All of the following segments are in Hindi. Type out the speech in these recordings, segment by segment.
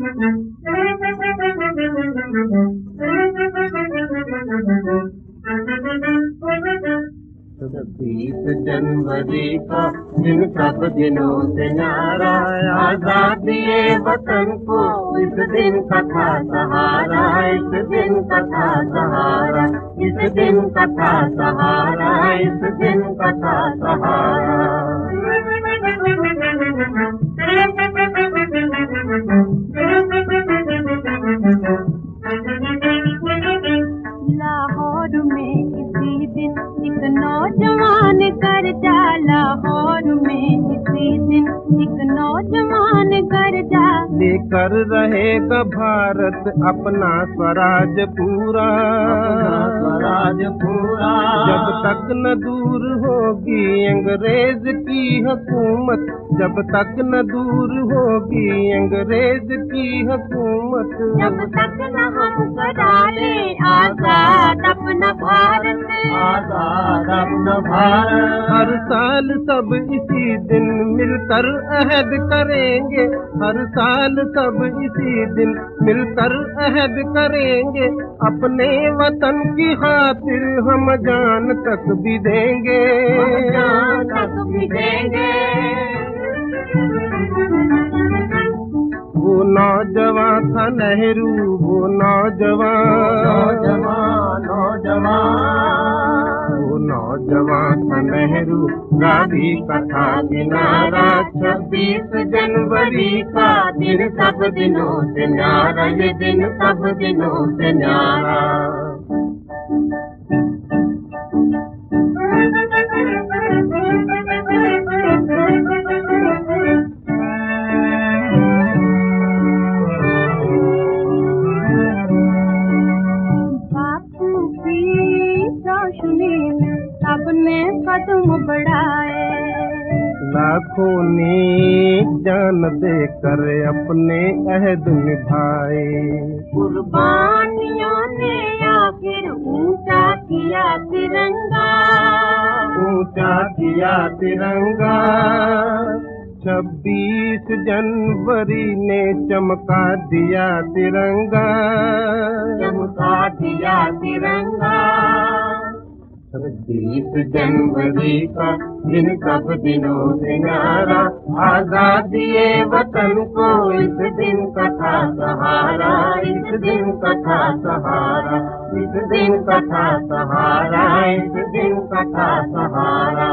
जनवरी का दिन सब दिनों से न्यारा, आजादी वतन को इस दिन का था सहारा, इस दिन का था सहारा, इस दिन का था सहारा, इस दिन का था सहारा। लाहौर में इसी दिन एक नौजवान कर जा, लाहौर में इसी दिन एक नौजवान कर जा, लेकर रहेगा भारत अपना स्वराज पूरा, स्वराज पूरा। जब तक न दूर होगी अंग्रेज की हुकूमत, जब तक न दूर होगी अंग्रेज की हुकूमत, जब तक न हम करा ले आजाद अपना भारत, आजाद अपना भारत। हर साल सब इसी दिन मिलकर अहद करेंगे, हर साल सब इसी दिन मिलकर अहद करेंगे, अपने वतन की खातिर हम जान तक भी देंगे, जान तक भी देंगे। वो नौजवान था नेहरू, वो नौजवान, वो नौजवान था नेहरू, गांधी का था किनारा, 26 जनवरी का दिन सब दिनों से न्यारा, ये दिन सब दिनों से न्यारा। सबने कदम बढ़ाए, लाखों ने जान देकर अपने अहद निभाए, कुर्बानियों ने आखिर ऊंचा किया तिरंगा, ऊंचा किया तिरंगा। 26 जनवरी ने चमका दिया तिरंगा, चमका दिया तिरंगा। 26 जनवरी का दिन सब दिनों से न्यारा, आजादी वतन को इस दिन का था सहारा, इस दिन का था सहारा, इस दिन का था सहारा, इस दिन का था सहारा।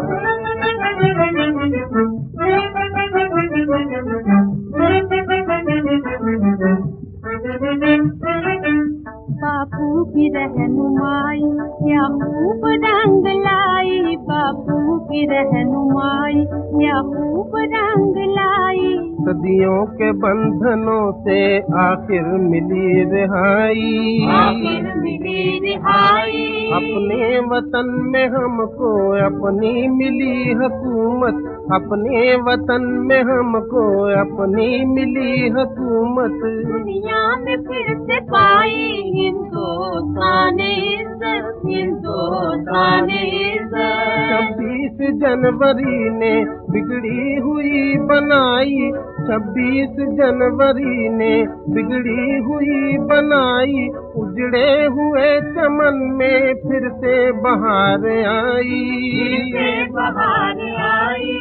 बापू की रहनुमाई क्या खूब रंग लाई, बापू की रहनुमाई क्या खूब रंग लाई, सदियों के बंधनों से आखिर मिली रिहाई, आखिर मिली रिहाई। अपने वतन में हमको अपनी मिली हुकूमत, अपने वतन में हमको अपनी मिली हुकूमत, दुनिया में फिर से पाई हिंदुस्तान इज्जत, हिंदुस्तान इज्जत। 26 जनवरी ने बिगड़ी हुई बनाई, 26 जनवरी ने बिगड़ी हुई बनाई, उजड़े हुए चमन में फिर से बहार आई, फिर से बहार आई।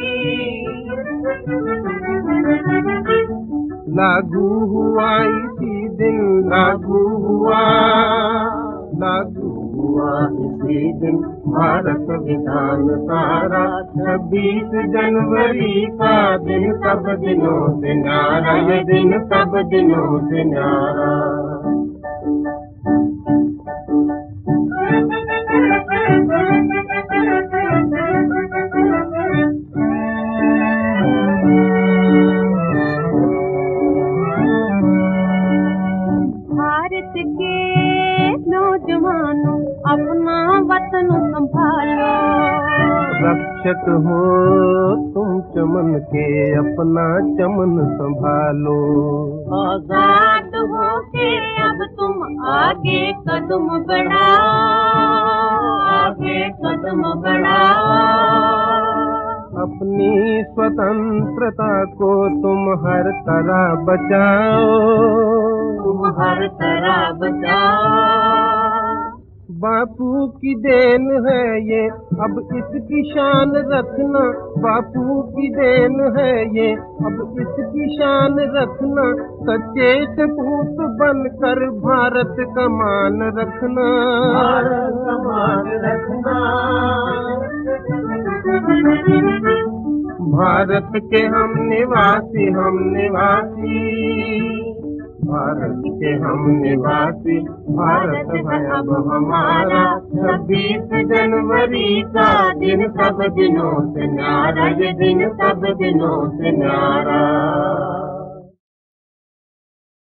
लागू हुआ इसी दिन, लागू हुआ इसी दिन भारत विधान सारा, 26 जनवरी का दिन सब दिनों से न्यारा, ये दिन सब दिनों से न्यारा। भारत के नौजवानों अपना वतन संभालो, रक्षक हो तुम चमन के अपना चमन संभालो, आजाद हो के अब तुम आगे कदम बढ़ाओ, आगे कदम बढ़ाओ। अपनी स्वतंत्रता को तुम हर तरह बचाओ, तुम हर तरह बचाओ। बापू की देन है ये, अब इसकी शान रखना। बापू की देन है ये, अब इसकी शान रखना। सच्चे सपूत बनकर भारत का मान रखना, भारत का मान रखना। भारत के हम निवासी, हम निवासी, भारत के हम निवासी। भारत है अब हमारा, 26 जनवरी का दिन सब दिनों से न्यारा, ये दिन सब दिनों से न्यारा।